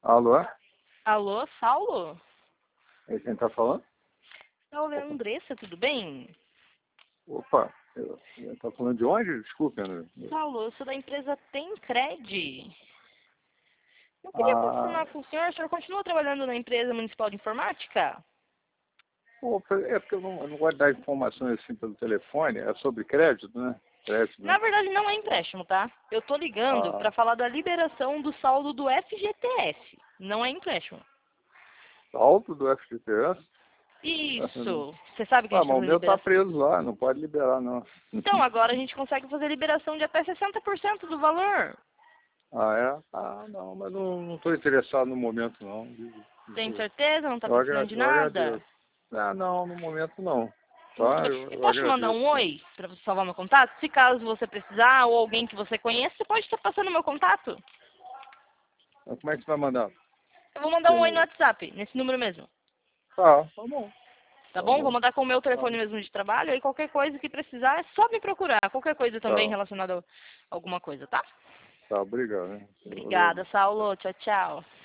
Alô? Alô, Saulo? É quem tá falando? Saulo, é a Andressa, tudo bem? Opa, tá falando de onde? Desculpe, André. Saulo, eu sou da empresa Temcred. Eu queria Ah, confirmar com o senhor continua trabalhando na empresa municipal de informática? opa, é porque eu não gosto de dar informações assim pelo telefone, é sobre crédito, né? Crédito, Na né? verdade, não é empréstimo, tá? Eu tô ligando Ah, para falar da liberação do saldo do FGTS. Não é empréstimo. saldo do FGTS? Isso. Você sabe que a Ah, gente tá mas o fazendo meu tá liberação. preso lá, não pode liberar, não. Então, agora a gente consegue fazer liberação de até 60% do valor. Ah, é? Ah, não, mas não estou interessado no momento, não. Tem certeza? Não tá Eu, precisando de eu nada? agradeço. Ah, não, no momento não. Muito Tá? bem. Eu Eu posso te mandar agradeço. um oi para você salvar meu contato? Se caso você precisar ou alguém que você conheça, você pode estar passando meu contato. Mas como é que você vai mandar? Eu vou mandar um oi no Eu... WhatsApp, nesse número mesmo. Tá bom, Tá tá bom? Vou bom. mandar com o meu Tá, telefone mesmo de trabalho. Aí qualquer coisa que precisar é só me procurar. Qualquer coisa também tá, relacionada a alguma coisa, tá? tá, obrigado, né? Eu Obrigada, agradeço. Saulo. Tchau, tchau.